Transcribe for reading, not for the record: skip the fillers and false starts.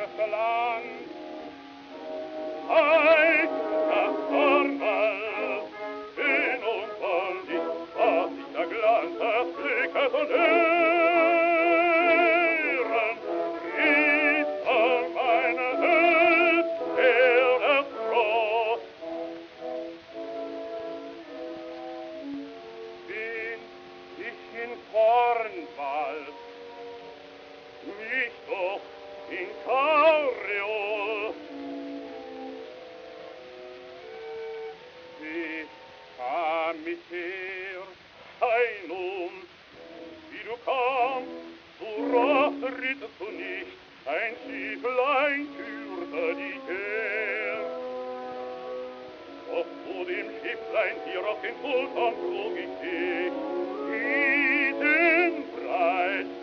Land. Ei, das Dornal, schön und voll ist, was sich der Glanz erblickt und Ehren, ist all meine Welt, der Frost. Bin ich in Kornwald, nicht doch in Karreol. Wie kam ich her, ein wie du kamst, du rittest du nicht, ein Schifflein führte dich her. Doch zu dem Schifflein hier auf den Sultan flog ich dich, diesen Preis